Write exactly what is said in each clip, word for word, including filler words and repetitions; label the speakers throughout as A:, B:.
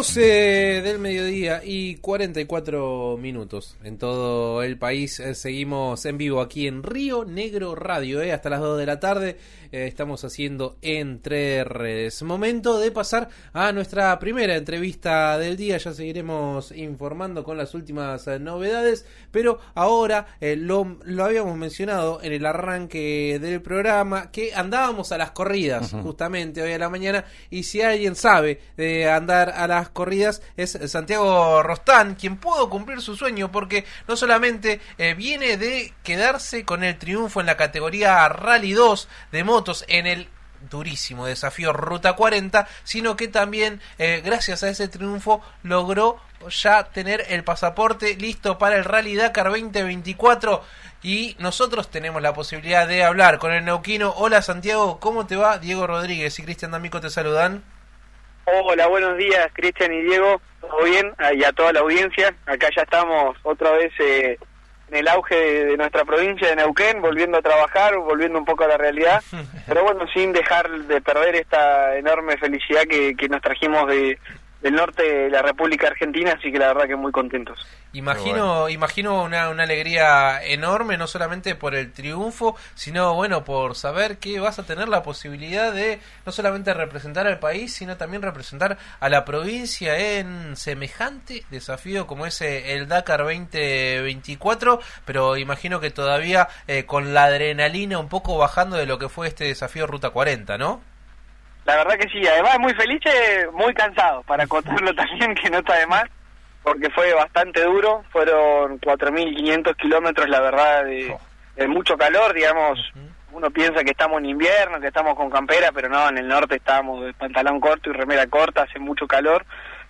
A: doce del mediodía y cuarenta y cuatro minutos en todo el país. Eh, seguimos en vivo aquí en Río Negro Radio, eh, hasta las dos de la tarde. Eh, estamos haciendo Entre Redes. Momento de pasar a nuestra primera entrevista del día. Ya seguiremos informando con las últimas eh, novedades, pero ahora eh, lo, lo habíamos mencionado en el arranque del programa, que andábamos a las corridas, uh-huh. justamente hoy a la mañana, y si alguien sabe de andar a las corridas es Santiago Rostán, quien pudo cumplir su sueño, porque no solamente eh, viene de quedarse con el triunfo en la categoría Rally dos de motos en el durísimo desafío Ruta cuarenta, sino que también eh, gracias a ese triunfo logró ya tener el pasaporte listo para el Rally Dakar veinte veinticuatro, y nosotros tenemos la posibilidad de hablar con el neuquino. Hola Santiago, ¿cómo te va? Diego Rodríguez y Cristian D'Amico te saludan.
B: Hola, buenos días Cristian y Diego, ¿todo bien? Y a toda la audiencia, acá ya estamos otra vez eh, en el auge de, de nuestra provincia de Neuquén, volviendo a trabajar, volviendo un poco a la realidad, pero bueno, sin dejar de perder esta enorme felicidad que, que nos trajimos de, del norte de la República Argentina, así que la verdad que muy contentos.
A: Imagino,
C: bueno.
A: imagino una, una alegría enorme, no solamente por el triunfo, sino bueno, por saber que vas a tener la posibilidad de no solamente representar al país, sino también representar a la provincia en semejante desafío como es el Dakar veinte veinticuatro, pero imagino que todavía eh, con la adrenalina un poco bajando de lo que fue este desafío Ruta cuarenta, ¿no?
B: La verdad que sí, además muy feliz, muy cansado, para contarlo también, que no está de más, porque fue bastante duro, fueron cuatro mil quinientos kilómetros, la verdad, de, de mucho calor, digamos, uh-huh. Uno piensa que estamos en invierno, que estamos con campera, pero no, en el norte estábamos de pantalón corto y remera corta, hace mucho calor,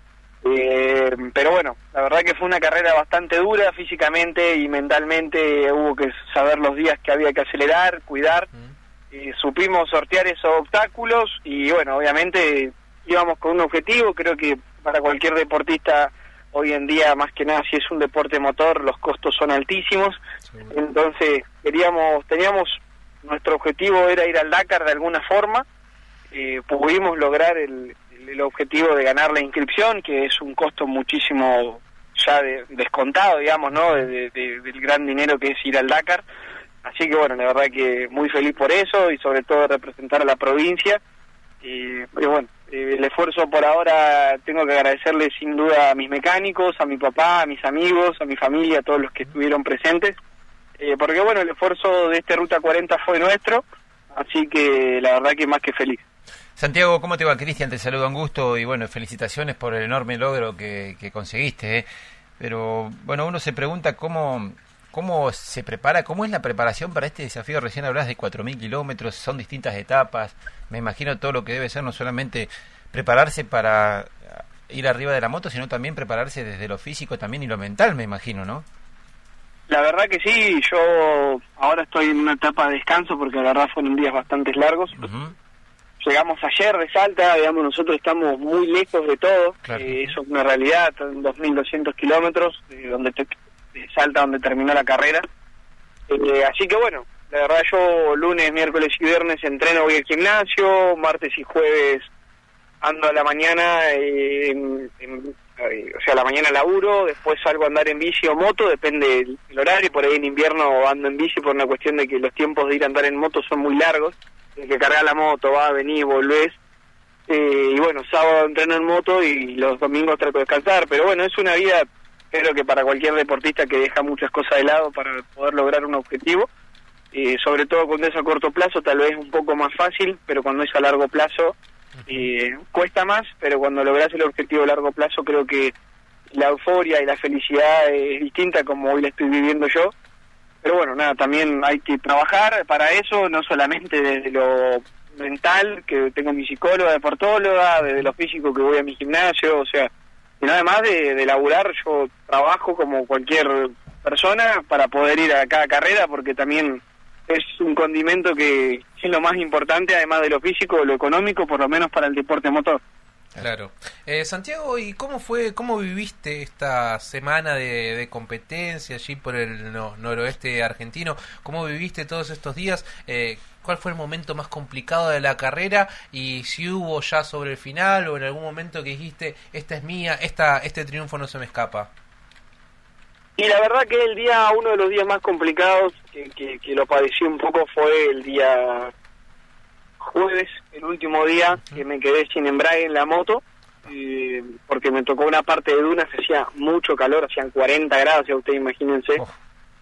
B: eh, pero bueno, la verdad que fue una carrera bastante dura, físicamente y mentalmente, hubo que saber los días que había que acelerar, cuidar, uh-huh. Y supimos sortear esos obstáculos y bueno, obviamente íbamos con un objetivo. Creo que para cualquier deportista hoy en día, más que nada si es un deporte motor, los costos son altísimos, sí. Entonces queríamos, teníamos, nuestro objetivo era ir al Dakar de alguna forma, eh, pudimos lograr el, el objetivo de ganar la inscripción, que es un costo muchísimo ya de, descontado, digamos, ¿no? De, de, de, del gran dinero que es ir al Dakar. Así que bueno, la verdad que muy feliz por eso y sobre todo representar a la provincia. Y, y bueno, eh, el esfuerzo por ahora tengo que agradecerle sin duda a mis mecánicos, a mi papá, a mis amigos, a mi familia, a todos los que estuvieron presentes. Eh, porque bueno, el esfuerzo de este Ruta cuarenta fue nuestro, así que la verdad que más que feliz.
C: Santiago, ¿cómo te va? Cristian, te saluda, un gusto y bueno, felicitaciones por el enorme logro que, que conseguiste, ¿eh? Pero bueno, uno se pregunta cómo... ¿Cómo se prepara? ¿Cómo es la preparación para este desafío? Recién hablás de cuatro mil kilómetros, son distintas etapas. Me imagino todo lo que debe ser, no solamente prepararse para ir arriba de la moto, sino también prepararse desde lo físico también y lo mental, me imagino, ¿no?
B: La verdad que sí, yo ahora estoy en una etapa de descanso porque la verdad fueron días bastante largos. Uh-huh. Llegamos ayer de Salta, digamos, nosotros estamos muy lejos de todo, claro. eh, eso es una realidad, dos mil doscientos kilómetros, eh, donde te... de Salta, donde terminó la carrera, eh, así que bueno, la verdad yo lunes, miércoles y viernes entreno, voy al gimnasio, martes y jueves ando a la mañana, eh, en, en, eh, o sea, a la mañana laburo, después salgo a andar en bici o moto, depende del, del horario, por ahí en invierno ando en bici por una cuestión de que los tiempos de ir a andar en moto son muy largos, hay que cargar la moto, va, venís, volvés, eh, y bueno, sábado entreno en moto y los domingos trato de descansar, pero bueno, es una vida... Creo que para cualquier deportista que deja muchas cosas de lado para poder lograr un objetivo, eh, sobre todo cuando es a corto plazo tal vez un poco más fácil, pero cuando es a largo plazo eh, cuesta más, pero cuando logras el objetivo a largo plazo creo que la euforia y la felicidad es distinta como hoy la estoy viviendo yo. Pero bueno, nada, también hay que trabajar para eso, no solamente desde lo mental, que tengo mi psicóloga, deportóloga, desde lo físico que voy a mi gimnasio, o sea... Y nada más de, de laburar, yo trabajo como cualquier persona para poder ir a cada carrera, porque también es un condimento que es lo más importante, además de lo físico, lo económico, por lo menos para el deporte motor.
A: Claro. Eh, Santiago, ¿y cómo fue, cómo viviste esta semana de, de competencia allí por el no, noroeste argentino? ¿Cómo viviste todos estos días? Eh, ¿Cuál fue el momento más complicado de la carrera? Y si hubo ya sobre el final o en algún momento que dijiste, esta es mía, esta, este triunfo no se me escapa.
B: Y la verdad que el día, uno de los días más complicados que, que, que lo padecí un poco fue el día jueves, el último día que me quedé sin embrague en la moto, eh, porque me tocó una parte de dunas, hacía mucho calor, hacían cuarenta grados, ya ustedes imagínense, oh.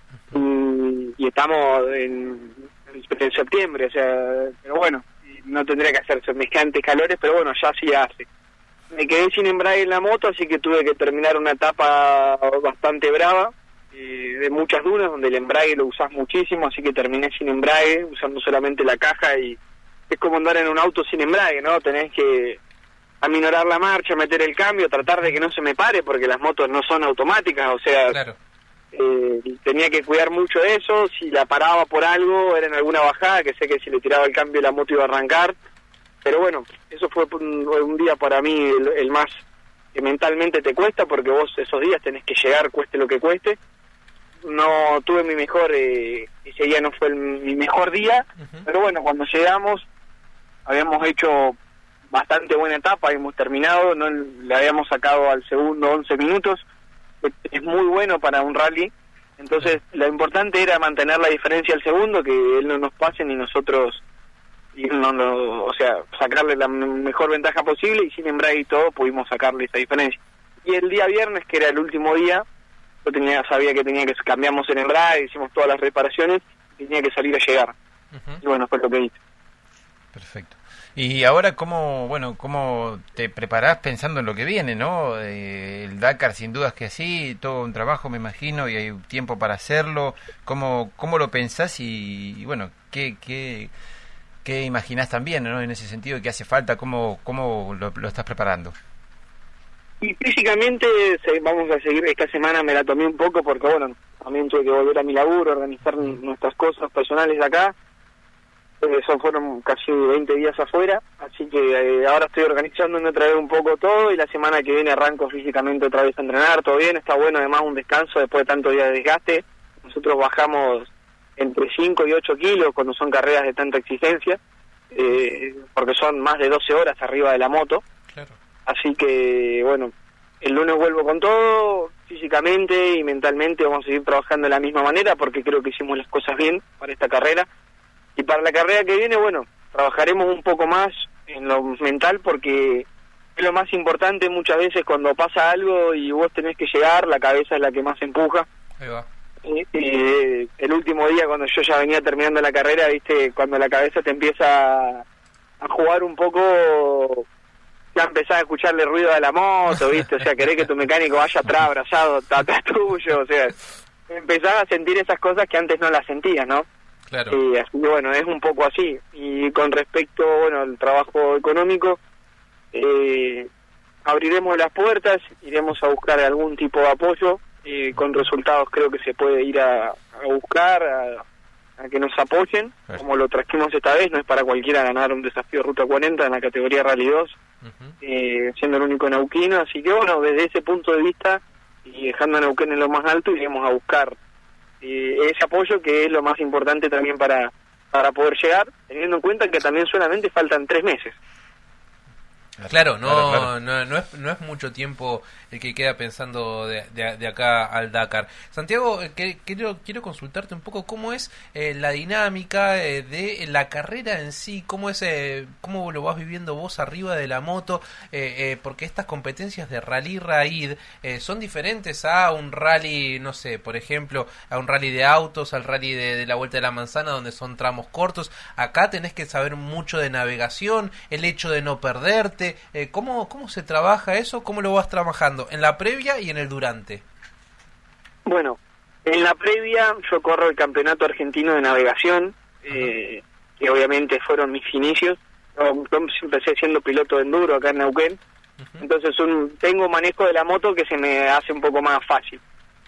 B: y, y estamos en, en septiembre, o sea, pero bueno, no tendría que hacer semejantes calores, pero bueno, ya sí hace. Me quedé sin embrague en la moto, así que tuve que terminar una etapa bastante brava, eh, de muchas dunas, donde el embrague lo usás muchísimo, así que terminé sin embrague, usando solamente la caja, y es como andar en un auto sin embrague, ¿no? Tenés que aminorar la marcha, meter el cambio, tratar de que no se me pare, porque las motos no son automáticas, o sea,
A: claro.
B: eh, tenía que cuidar mucho de eso. Si la paraba por algo, era en alguna bajada, que sé que si le tiraba el cambio la moto iba a arrancar, pero bueno, eso fue un, un día para mí el, el más que mentalmente te cuesta, porque vos esos días tenés que llegar, cueste lo que cueste. No tuve mi mejor, eh, ese día no fue el, mi mejor día, uh-huh. pero bueno, cuando llegamos habíamos hecho bastante buena etapa, hemos terminado, no le habíamos sacado al segundo once minutos, es muy bueno para un rally, entonces lo importante era mantener la diferencia al segundo, que él no nos pase ni nosotros, y no, no, o sea, sacarle la mejor ventaja posible, y sin embrague y todo pudimos sacarle esa diferencia. Y el día viernes, que era el último día, yo tenía sabía que tenía que cambiamos el embrague, hicimos todas las reparaciones, y tenía que salir a llegar. Uh-huh. Y bueno, fue lo que hice.
C: Perfecto. Y ahora, ¿cómo, bueno, cómo te preparás pensando en lo que viene, no? Eh, el Dakar, sin dudas que sí, todo un trabajo, me imagino, y hay tiempo para hacerlo. ¿Cómo, cómo lo pensás y, y bueno, qué, qué, qué imaginás también, ¿no? En ese sentido, ¿qué hace falta? ¿Cómo, cómo lo, lo estás preparando?
B: Y físicamente vamos a seguir, esta semana me la tomé un poco porque, bueno, también tuve que volver a mi laburo, organizar nuestras cosas personales de acá. Eso fueron casi veinte días afuera, así que eh, ahora estoy organizándome otra vez un poco todo, y la semana que viene arranco físicamente otra vez a entrenar. Todo bien, está bueno, además un descanso después de tantos días de desgaste. Nosotros bajamos entre cinco y ocho kilos cuando son carreras de tanta exigencia, eh, porque son más de doce horas arriba de la moto.
A: Claro.
B: Así que bueno, el lunes vuelvo con todo, físicamente y mentalmente vamos a seguir trabajando de la misma manera, porque creo que hicimos las cosas bien para esta carrera. Y para la carrera que viene, bueno, trabajaremos un poco más en lo mental, porque es lo más importante muchas veces cuando pasa algo y vos tenés que llegar, la cabeza es la que más empuja.
A: Ahí va.
B: Y, y el último día, cuando yo ya venía terminando la carrera, viste, cuando la cabeza te empieza a jugar un poco, ya empezás a escucharle ruido a la moto, viste, o sea, querés que tu mecánico vaya atrás, abrazado, atrás tuyo, o sea, empezás a sentir esas cosas que antes no las sentías, ¿no?
A: Claro.
B: Y así que bueno, es un poco así. Y con respecto, bueno, al trabajo económico, eh, abriremos las puertas, iremos a buscar algún tipo de apoyo, eh, con resultados creo que se puede ir a, a buscar, a, a que nos apoyen, claro. Como lo trajimos esta vez, no es para cualquiera ganar un desafío Ruta cuarenta en la categoría Rally dos, uh-huh. eh, siendo el único neuquino, así que bueno, desde ese punto de vista, y dejando a Neuquén en lo más alto, iremos a buscar Eh, ese apoyo, que es lo más importante también para para poder llegar, teniendo en cuenta que también solamente faltan tres meses.
A: Claro, no, claro, claro. no, no es, no es mucho tiempo el que queda pensando de, de, de acá al Dakar. Santiago, que, quiero, quiero consultarte un poco cómo es eh, la dinámica eh, de la carrera en sí, cómo es, eh, cómo lo vas viviendo vos arriba de la moto, eh, eh, porque estas competencias de rally raid eh, son diferentes a un rally, no sé, por ejemplo, a un rally de autos, al rally de, de la Vuelta de la Manzana, donde son tramos cortos. Acá tenés que saber mucho de navegación, el hecho de no perderte. Eh, ¿cómo, ¿Cómo se trabaja eso? ¿Cómo lo vas trabajando? En la previa y en el durante.
B: Bueno, en la previa yo corro el Campeonato Argentino de Navegación, eh, que obviamente fueron mis inicios. Yo, yo empecé siendo piloto de enduro acá en Neuquén, uh-huh. Entonces un, tengo manejo de la moto que se me hace un poco más fácil.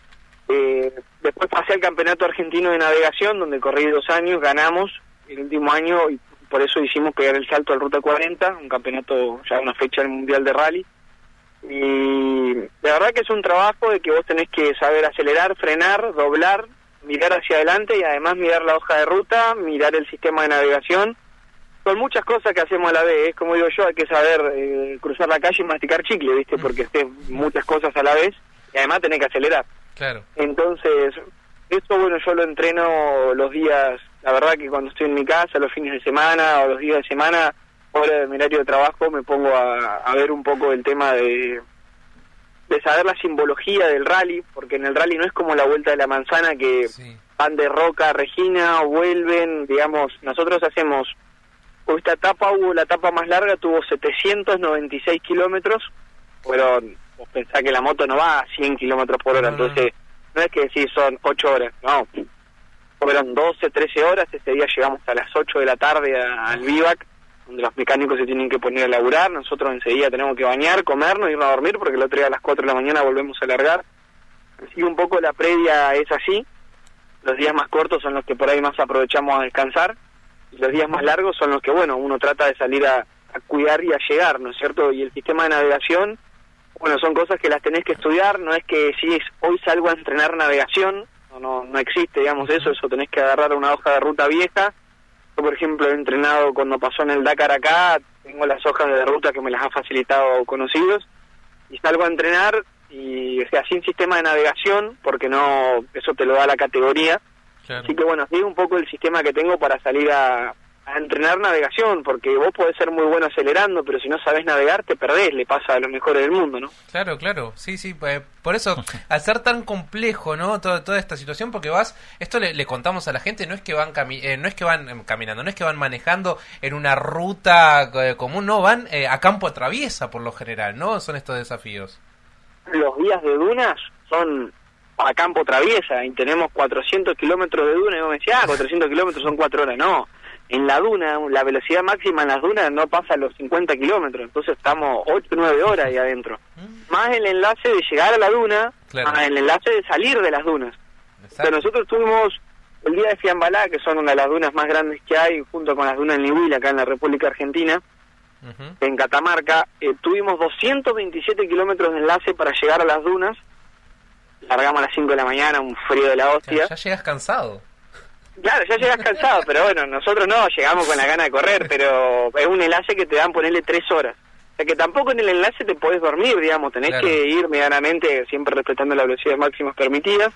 B: Eh, después pasé al Campeonato Argentino de Navegación, donde corrí dos años, ganamos el último año y por eso hicimos pegar el salto al Ruta cuarenta, un campeonato, ya una fecha del Mundial de Rally. Y la verdad que es un trabajo de que vos tenés que saber acelerar, frenar, doblar, mirar hacia adelante y además mirar la hoja de ruta, mirar el sistema de navegación. Son muchas cosas que hacemos a la vez, como digo yo, hay que saber eh, cruzar la calle y masticar chicle, ¿viste? Porque estés muchas cosas a la vez y además tenés que acelerar.
A: Claro.
B: Entonces, esto, bueno, yo lo entreno los días, la verdad que cuando estoy en mi casa, los fines de semana o los días de semana, fuera de mi horario de trabajo, me pongo a, a ver un poco el tema de, de saber la simbología del rally, porque en el rally no es como la Vuelta de la Manzana que sí. van de Roca a Regina, vuelven, digamos, nosotros hacemos, esta etapa hubo, la etapa más larga tuvo setecientos noventa y seis kilómetros, pero vos pensás que la moto no va a cien kilómetros por hora, no, no, entonces no es que decir son ocho horas, no, fueron doce, trece horas, ese día llegamos a las ocho de la tarde a, al Vivac, donde los mecánicos se tienen que poner a laburar, nosotros enseguida tenemos que bañar, comernos, irnos a dormir, porque el otro día a las cuatro de la mañana volvemos a largar. Así un poco la previa es así, los días más cortos son los que por ahí más aprovechamos a descansar, y los días más largos son los que, bueno, uno trata de salir a, a cuidar y a llegar, ¿no es cierto? Y el sistema de navegación, bueno, son cosas que las tenés que estudiar, no es que si es, hoy salgo a entrenar navegación, no, no, no existe, digamos, eso, eso tenés que agarrar una hoja de ruta vieja. Yo, por ejemplo, he entrenado cuando pasó en el Dakar acá, tengo las hojas de ruta que me las ha facilitado conocidos, y salgo a entrenar, y o sea, sin sistema de navegación, porque no, eso te lo da la categoría, claro. Así que bueno, así es un poco el sistema que tengo para salir a, a entrenar navegación, porque vos podés ser muy bueno acelerando, pero si no sabés navegar, te perdés, le pasa a los mejores del mundo, ¿no?
A: Claro, claro, sí, sí, pues, por eso, al ser tan complejo, ¿no? Todo, toda esta situación, porque vas, esto le, le contamos a la gente, no es que van cami eh, no es que van eh, caminando, no es que van manejando en una ruta eh, común, no, van eh, a campo traviesa por lo general, ¿no? Son estos desafíos.
B: Los días de dunas son a campo traviesa, y tenemos cuatrocientos kilómetros de duna, y vos me decís, ah, cuatrocientos kilómetros son cuatro horas, no. En la duna, la velocidad máxima en las dunas no pasa los cincuenta kilómetros, entonces estamos ocho o nueve horas ahí adentro. Mm. Más el enlace de llegar a la duna, claro. Más el enlace de salir de las dunas. Pero nosotros tuvimos el día de Fiambalá, que son una de las dunas más grandes que hay, junto con las dunas del Nihuila, acá en la República Argentina, uh-huh. en Catamarca, eh, tuvimos doscientos veintisiete kilómetros de enlace para llegar a las dunas, largamos a las cinco de la mañana, un frío de la hostia.
A: Ya, ya llegas cansado.
B: Claro, ya llegas cansado, pero bueno, nosotros no, llegamos con la gana de correr, pero es un enlace que te dan ponerle tres horas. O sea que tampoco en el enlace te podés dormir, digamos, tenés claro. que ir medianamente, siempre respetando las velocidades máximas permitidas,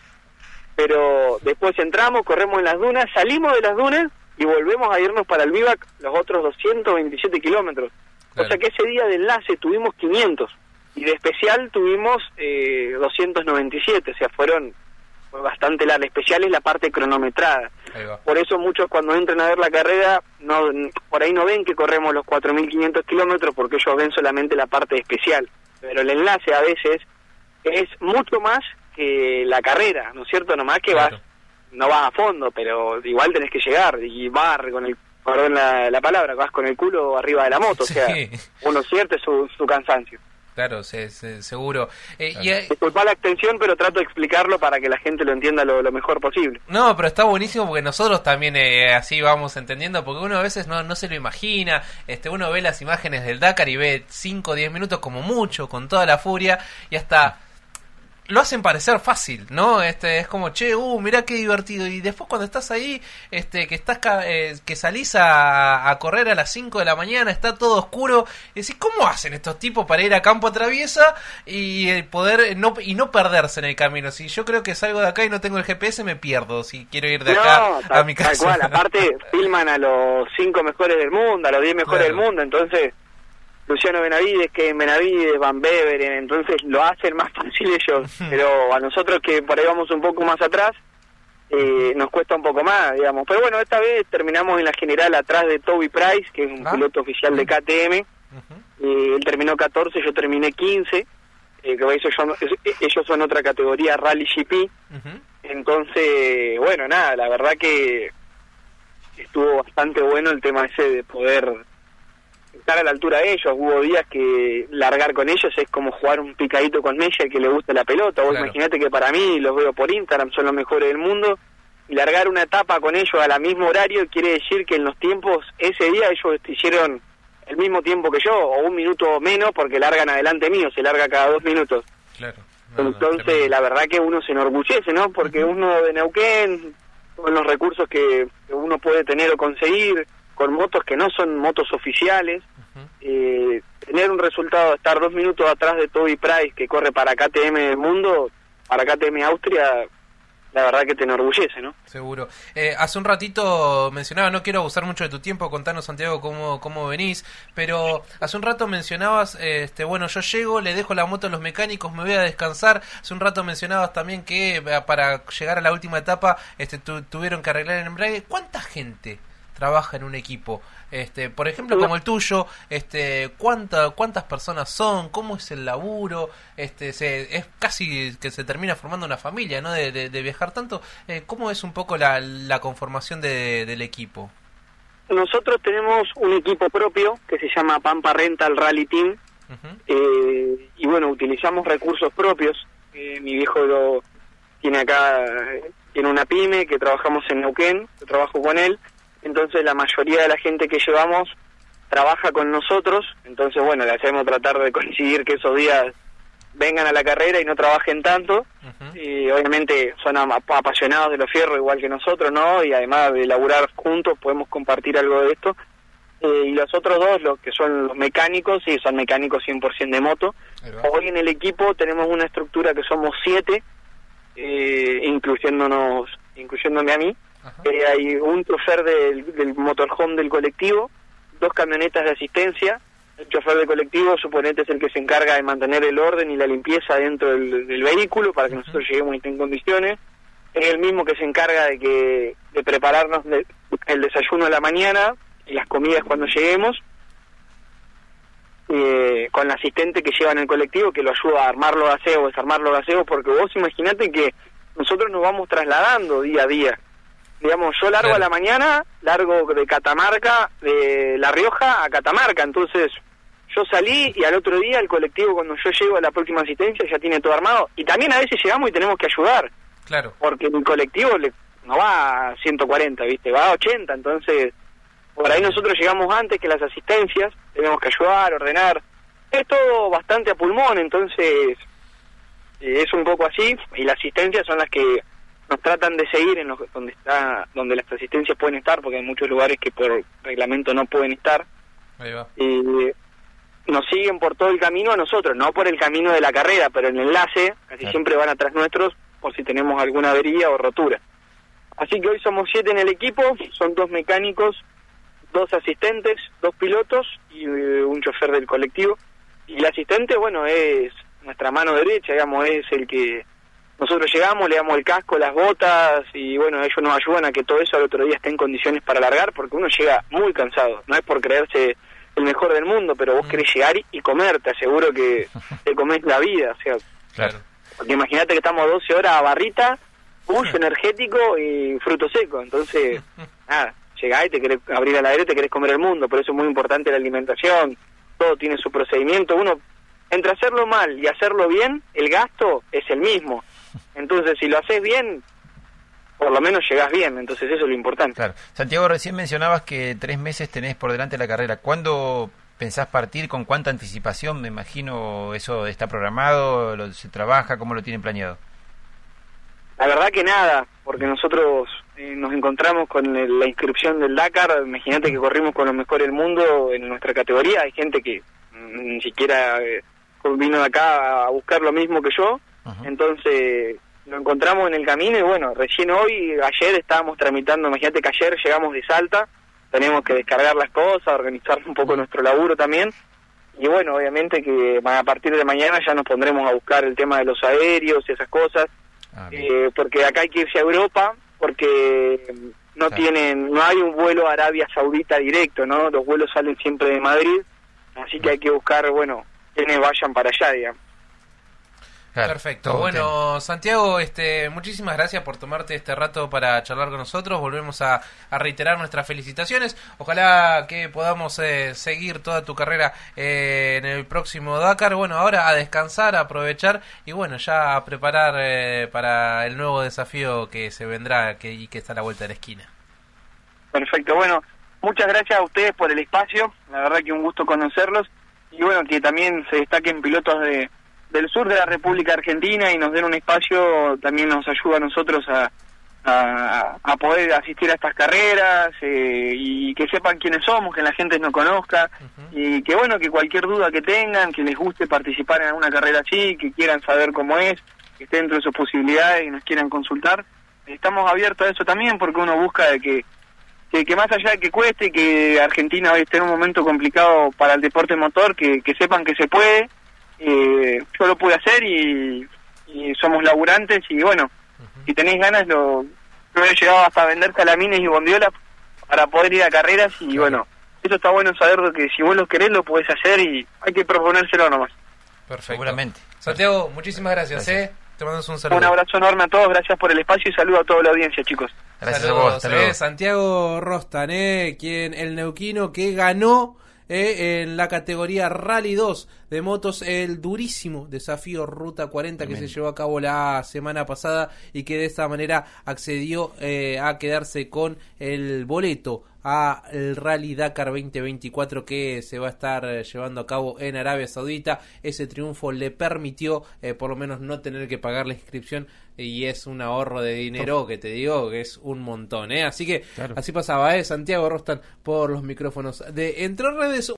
B: pero después entramos, corremos en las dunas, salimos de las dunas y volvemos a irnos para el Vivac los otros doscientos veintisiete kilómetros. Claro. O sea que ese día de enlace tuvimos quinientos y de especial tuvimos eh, doscientos noventa y siete, o sea, fueron bastante larga. Especial es la parte cronometrada. Por eso muchos cuando entran a ver la carrera, no por ahí no ven que corremos los cuatro mil quinientos kilómetros porque ellos ven solamente la parte especial. Pero el enlace a veces es mucho más que la carrera, ¿no es cierto? Nomás que claro. vas, no vas a fondo, pero igual tenés que llegar y vas con el, perdón la, la palabra, vas con el culo arriba de la moto, sí. O sea, uno siente su, su cansancio.
A: Claro, se, se, seguro. Eh,
B: claro.
A: y, eh,
B: Disculpa la extensión, pero trato de explicarlo para que la gente lo entienda lo, lo mejor posible.
A: No, pero está buenísimo porque nosotros también eh, así vamos entendiendo, porque uno a veces no, no se lo imagina, este uno ve las imágenes del Dakar y ve cinco o diez minutos como mucho, con toda la furia, y hasta lo hacen parecer fácil, ¿no? Este es como, che, uh, mirá qué divertido. Y después cuando estás ahí, este que estás eh, que salís a, a correr a las cinco de la mañana, está todo oscuro, y decís, ¿cómo hacen estos tipos para ir a campo traviesa y el poder no y no perderse en el camino? Si yo creo que salgo de acá y no tengo el G P S, me pierdo si quiero ir de acá
B: no, tal,
A: a mi casa.
B: Tal cual, aparte filman a los cinco mejores del mundo, a los diez mejores claro. del mundo, entonces Luciano Benavides, Kevin Benavides, Van Beveren, entonces lo hacen más fácil ellos, pero a nosotros que por ahí vamos un poco más atrás, eh, nos cuesta un poco más, digamos. Pero bueno, esta vez terminamos en la general atrás de Toby Price, que es un ah. piloto oficial de K T M, uh-huh. eh, él terminó catorce, yo terminé quince, eh, que ellos son, ellos son otra categoría, Rally G P, uh-huh. entonces, bueno, nada, la verdad que estuvo bastante bueno el tema ese de poder estar a la altura de ellos. Hubo días que largar con ellos es como jugar un picadito con Messi al que le gusta la pelota. Vos claro. imaginate que para mí, los veo por Instagram, son los mejores del mundo, y largar una etapa con ellos a la mismo horario quiere decir que en los tiempos, ese día ellos hicieron el mismo tiempo que yo, o un minuto menos, porque largan adelante mío, se larga cada dos minutos.
A: Claro. No,
B: Entonces,
A: no,
B: la verdad que uno se enorgullece, ¿no? Porque uh-huh. uno de Neuquén, con los recursos que, que uno puede tener o conseguir, con motos que no son motos oficiales, uh-huh. eh, tener un resultado de estar dos minutos atrás de Toby Price, que corre para K T M del mundo, para K T M Austria, la verdad que te enorgullece, ¿no?
A: Seguro. Eh, hace un ratito mencionaba, no quiero abusar mucho de tu tiempo, contanos, Santiago, cómo, cómo venís, pero hace un rato mencionabas, este, bueno, yo llego, le dejo la moto a los mecánicos, me voy a descansar. Hace un rato mencionabas también que para llegar a la última etapa este, tu, tuvieron que arreglar el embrague. ¿Cuánta gente trabaja en un equipo? Este, por ejemplo, como el tuyo, este, ¿cuánta, cuántas personas son? ¿Cómo es el laburo? Este, se, es casi que se termina formando una familia, ¿no? De, de, de viajar tanto. Eh, ¿Cómo es un poco la, la conformación de, del equipo?
B: Nosotros tenemos un equipo propio que se llama Pampa Rental Rally Team. Uh-huh. eh, y bueno, utilizamos recursos propios. Eh, mi viejo lo tiene acá, tiene una pyme que trabajamos en Neuquén, yo trabajo con él. Entonces la mayoría de la gente que llevamos trabaja con nosotros, entonces bueno, le hacemos tratar de coincidir que esos días vengan a la carrera y no trabajen tanto, uh-huh. y obviamente son apasionados de los fierros igual que nosotros, ¿no? Y además de laburar juntos podemos compartir algo de esto, eh, y los otros dos, los que son los mecánicos, sí, son mecánicos cien por ciento de moto. Hoy en el equipo tenemos una estructura que somos siete, eh, incluyéndonos, incluyéndome a mí. Eh, hay un chofer del, del motorhome del colectivo, dos camionetas de asistencia. El chofer del colectivo, suponete, es el que se encarga de mantener el orden y la limpieza dentro del, del vehículo para que nosotros lleguemos en condiciones. Es el mismo que se encarga de que de prepararnos de, el desayuno a la mañana y las comidas cuando lleguemos, eh, con la asistente que lleva en el colectivo, que lo ayuda a armar los gaseos, desarmar los gaseos, porque vos imaginate que nosotros nos vamos trasladando día a día. Digamos, yo largo claro. a la mañana, largo de Catamarca, de La Rioja a Catamarca, entonces yo salí y al otro día el colectivo, cuando yo llego a la próxima asistencia, ya tiene todo armado, y también a veces llegamos y tenemos que ayudar,
A: claro, porque
B: el colectivo le, no va a ciento cuarenta, ¿viste? Va a ochenta, entonces por ahí nosotros llegamos antes que las asistencias, tenemos que ayudar, ordenar, es todo bastante a pulmón, entonces eh, es un poco así, y las asistencias son las que nos tratan de seguir en los, donde está donde las asistencias pueden estar, porque hay muchos lugares que por reglamento no pueden estar.
A: Ahí va.
B: Y nos siguen por todo el camino a nosotros, no por el camino de la carrera, pero en el enlace casi claro. siempre van atrás nuestros por si tenemos alguna avería o rotura. Así que hoy somos siete en el equipo, son dos mecánicos, dos asistentes, dos pilotos y uh, un chofer del colectivo. Y el asistente, bueno, es nuestra mano derecha, digamos, es el que nosotros llegamos, le damos el casco, las botas, y bueno, ellos nos ayudan a que todo eso al otro día esté en condiciones para largar, porque uno llega muy cansado, no es por creerse el mejor del mundo, pero vos querés llegar y comer, te aseguro que te comés la vida, o sea,
A: claro.
B: Porque imagínate que estamos doce horas a barrita, push energético y fruto seco, entonces, nada, llegás y te querés abrir al aire, te querés comer el mundo, por eso es muy importante la alimentación, todo tiene su procedimiento, uno, entre hacerlo mal y hacerlo bien, el gasto es el mismo. Entonces, si lo haces bien, por lo menos llegás bien, entonces eso es lo importante.
C: Claro. Santiago, recién mencionabas que tres meses tenés por delante la carrera. ¿Cuándo pensás partir? ¿Con cuánta anticipación? Me imagino eso está programado, lo, se trabaja, ¿cómo lo tienen planeado?
B: La verdad que nada, porque nosotros eh, nos encontramos con el, la inscripción del Dakar, imagínate que corrimos con los mejores del mundo en nuestra categoría, hay gente que mm, ni siquiera eh, vino de acá a buscar lo mismo que yo. Uh-huh. Entonces lo encontramos en el camino y bueno, recién hoy, ayer estábamos tramitando, imagínate que ayer llegamos de Salta, tenemos que descargar las cosas, organizar un poco nuestro laburo también, y bueno, obviamente que a partir de mañana ya nos pondremos a buscar el tema de los aéreos y esas cosas, ah, eh, porque acá hay que irse a Europa, porque no claro. tienen, no hay un vuelo a Arabia Saudita directo, ¿no? Los vuelos salen siempre de Madrid, así que hay que buscar, bueno, quienes vayan para allá, digamos.
C: Claro,
A: perfecto. Bueno, Santiago, este, muchísimas gracias por tomarte este rato para charlar con nosotros. Volvemos a, a reiterar nuestras felicitaciones. Ojalá que podamos eh, seguir toda tu carrera eh, en el próximo Dakar. Bueno, ahora a descansar, a aprovechar y bueno, ya a preparar eh, para el nuevo desafío que se vendrá que, y que está a la vuelta de la esquina.
B: Perfecto, bueno, muchas gracias a ustedes por el espacio. La verdad que un gusto conocerlos. Y bueno, que también se destaquen pilotos de del sur de la República Argentina y nos den un espacio, también nos ayuda a nosotros a, a, a poder asistir a estas carreras eh, y que sepan quiénes somos, que la gente nos conozca. Uh-huh. Y que bueno, que cualquier duda que tengan, que les guste participar en una carrera así, que quieran saber cómo es, que esté dentro de sus posibilidades y nos quieran consultar, estamos abiertos a eso también, porque uno busca de que Que, que más allá de que cueste, que Argentina hoy esté en un momento complicado para el deporte motor, que, que sepan que se puede. Eh, yo lo pude hacer y, y somos laburantes y bueno, uh-huh. Si tenéis ganas, lo, yo he llegado hasta vender salamines y bondiolas para poder ir a carreras y claro. Bueno, eso está bueno saber que si vos lo querés lo podés hacer y hay que proponérselo nomás.
A: Perfecto.
C: Seguramente.
A: Santiago, muchísimas gracias, gracias. ¿eh? Te mando un saludo.
B: Un abrazo enorme a todos, gracias por el espacio y saludo a toda la audiencia, chicos.
C: Gracias
A: Saludos,
C: a vos, hasta luego.
A: Eh, Santiago Rostan, eh, quien el neuquino que ganó eh, en la categoría Rally dos de motos el durísimo desafío Ruta cuarenta Amén. Que se llevó a cabo la semana pasada y que de esta manera accedió eh, a quedarse con el boleto a el Rally Dakar veinte veinticuatro que se va a estar llevando a cabo en Arabia Saudita. Ese triunfo le permitió eh, por lo menos no tener que pagar la inscripción y es un ahorro de dinero que te digo que es un montón, ¿eh? Así que claro. Así pasaba, ¿eh? Santiago Rostan por los micrófonos de Entre Redes.